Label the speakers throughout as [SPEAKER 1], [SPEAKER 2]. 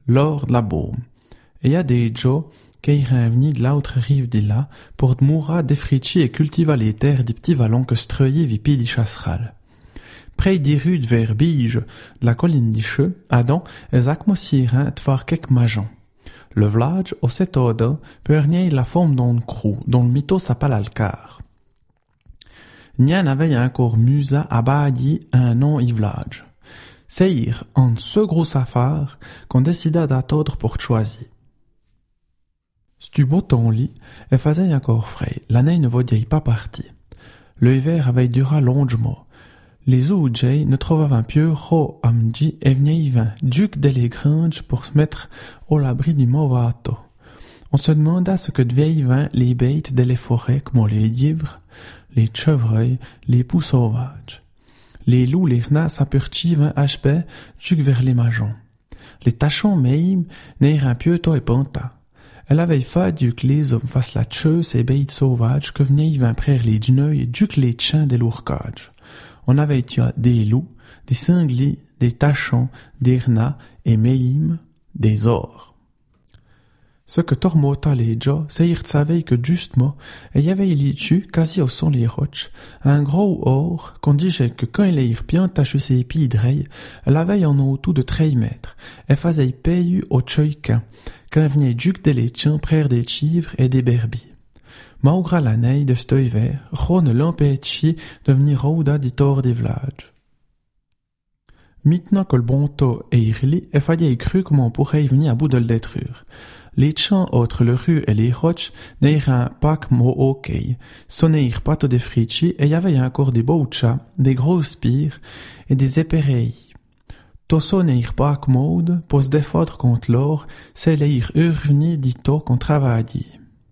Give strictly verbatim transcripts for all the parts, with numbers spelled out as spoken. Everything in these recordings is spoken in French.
[SPEAKER 1] lors de la baume. Et y a des gens qui iraient venir de l'autre rive d'Illa pour de moura défricher et cultiver les terres des petits vallons que streuillent vipi di chasseral. Près des rues de Verbige, de la colline d'Icheux, Adam, es acmosirin de faire quelques magens. Le village, au cet ordre, peut nier la forme d'un crou, dont le mytho s'appelle Alcar. Nien avait encore musa à badi un nom y village. C'est en ce gros affaire qu'on décida d'attendre pour choisir. Stu beau ton lit, et faisait encore frais, la neige ne voyait pas partir. Le hiver avait duré longement. Les oujay ne trouvaient un pieu ro amdi et venaient vin duc de les granges pour se mettre au l'abri du mauvais temps. On se demanda ce que devaient vin les bêtes de les forêts comme les divres, les chevreuils, les poux sauvages. Les loups, les renards s'apurtivent hp duc vers les magens. Les tachons même n'ayent un pieu tôt et panta. Elle avait fait duc les hommes fassent la cheuse et bêtes sauvages que venaient vin près les dneuils et duc les chiens de l'ourcage. On avait eu des loups, des sangliers, des tachons, des renards et même des ors. Ce que tormota les gens, c'est qu'ils savaient que justement, il y avait litu, quasi au son les roches, un gros or qu'on disait que quand il y bien tachu ses épis d'reille, elle avait en haut tout de treize mètres, et faisait payu au tchoïquin, quand venait duc des létiens près des chivres et des berbies. Malgré la neige de cet hiver, Ro ne l'empêchait de venir rouda du tort des villages. Maintenant que le bon temps est irli, il fallait cru comment on pourrait y venir à bout de le détruire. Les champs entre le rue et les roches n'iraient pas que mot ok, sonnaient pas tout des frichis et y avait encore des beaux chats, des grosses pires et des épereilles. Tosso n'irent pas que mode pour se défendre contre l'or, c'est les urvenir dit tôt qu'on travaillait.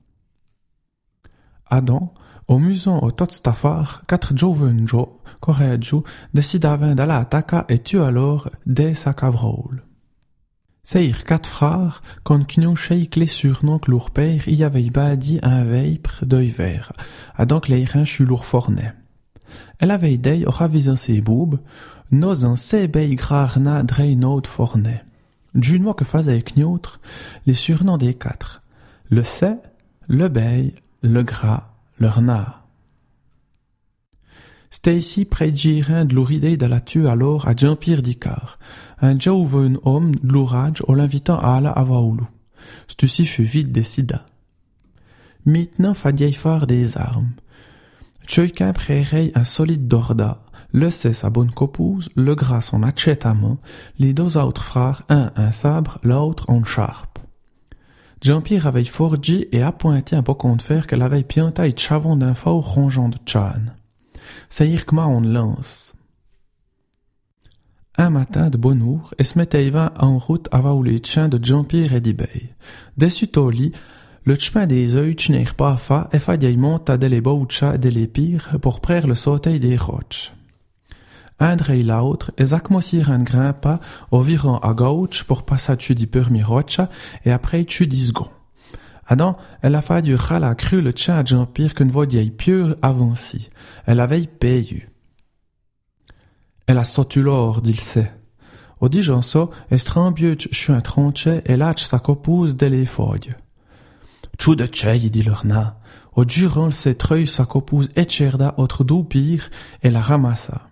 [SPEAKER 1] Adam, au muson au tot stafar, quatre jovens jo, correggio, décidavent d'aller attaquer et tuer alors des sacavroles. C'est quatre frères qu'on knouchait les surnoms que leur père y avait bâdi un veipre d'hiver, à donc les reins chez leur fornet. Elle avait d'elle ravisant ses boubes, nos en ses beilles grarna drainot fornet. Du mois que faisait knoutre, les surnoms des quatre. Le C, le beil, le gras, le renard. C'était ici près de Girin de l'ouridée de la tue alors à Jean-Pierre d'Icar, un jovun homme de l'ourage en l'invitant à aller à Vaoulou. Ceci fut vite décidé. Maintenant fallait faire des armes. Chacun prêtait un solide dorda, le C sa bonne copouse, le gras son hachette à main, les deux autres frères, un un sabre, l'autre une charpe. Jean-Pierre avait forgé et appointé un bocon de fer qu'elle avait pianta et chavon d'un fort rongeant de tchan. C'est dire que on lance. Un matin de bonne heure, et se mettait en route avant où les chiens de Jean-Pierre et d'Ibey. Dessus au lit, le chemin des œufs n'ire pas fa et fallait monter des les beaux chats et des les pires pour prendre le sauteil des roches. Un et l'autre, et acmosir un grimpa environ à gauche pour passer dessus du premier rocha et après dessus du second. Adam, elle a fallu râler à cru le tien à Jean-Pierre qu'une voie pure avancée. Elle avait payé. Elle a sauté l'or, dit le sait. Au dit j'en so, estrambieux je un tronchet et lâche sa copouse dès les feuilles. Tchou de tchei, dit le renard. Au durant le sait treuil sa copouse écherda autre d'où pire et la ramassa.